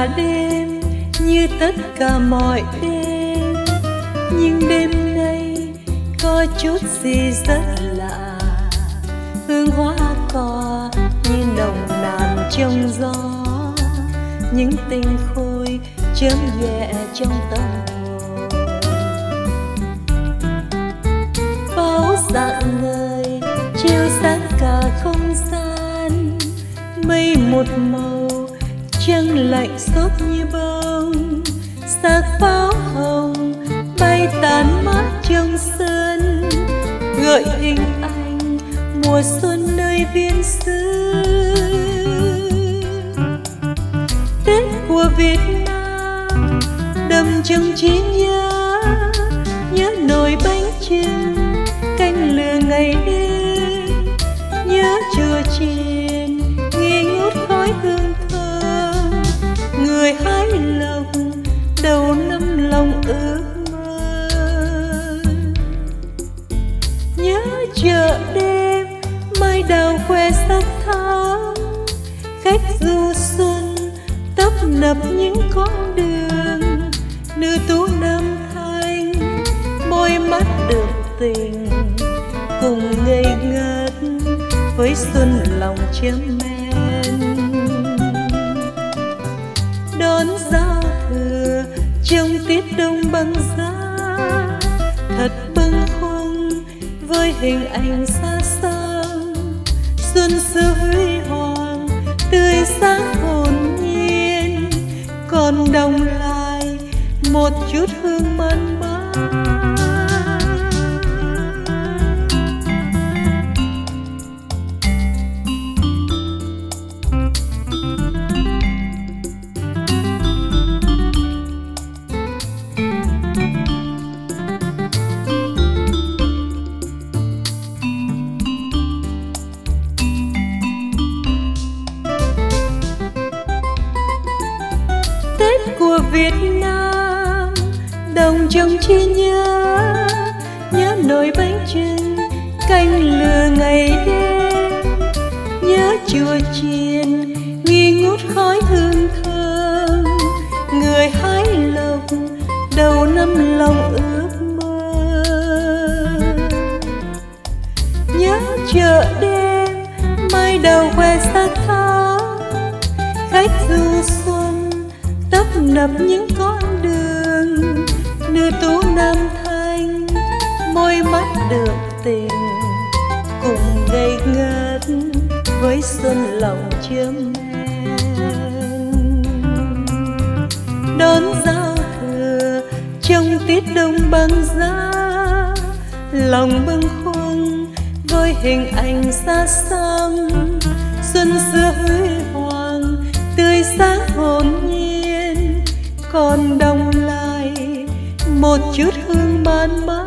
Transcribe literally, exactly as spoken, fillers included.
là đêm như tất cả mọi đêm, nhưng đêm nay có chút gì rất lạ. Hương hoa cỏ như nồng nàn trong gió, những tinh khôi chớm nhẹ trong tâm hồn. Pháo rạng ngời chiếu sáng cả không gian, mây một màu trăng lạnh xốp như bông. Xác pháo hồng bay tàn mát trong sân, gợi hình ảnh mùa xuân nơi biên xứ. Tết của Việt Nam đậm trong trí nhớ, nhớ nồi bánh chưng canh lửa ngày đêm, nhớ chùa chiền nghi ngút khói hương thơm. Người hái lộc đầu năm lòng ước mơ, nhớ chợ đêm mai đào khoe sắc tháng. Khách du xuân tấp nập những con đường, nữ tú nam thanh môi mắt được tình, cùng ngây ngất với xuân lòng chớm men. Đón giao thừa trong tiết đông băng giá, thật bâng khuâng với hình ảnh xa xăm. Xuân xưa huy hoàng tươi sáng hồn nhiên, còn đồng lại một chút hương man mác. Tết của Việt Nam đồng trong trí nhớ, nhớ nồi bánh chưng canh lửa ngày đêm, nhớ chùa chiền nghi ngút khói hương thơm. Người hái lộc đầu năm lòng ước mơ, nhớ chợ đêm mai đầu khoe sắc tháng. Khách du xuân tấp nập những con đường, nữ tú nam thanh môi mắt được tình, cùng ngây ngất với xuân lòng chớm men. Đón giao thừa trong tiết đông băng giá, lòng bâng khuâng với hình ảnh xa xăm. Xuân xưa huy hoàng tươi sáng hồn nhiên, còn đồng lại một chút hương man mác.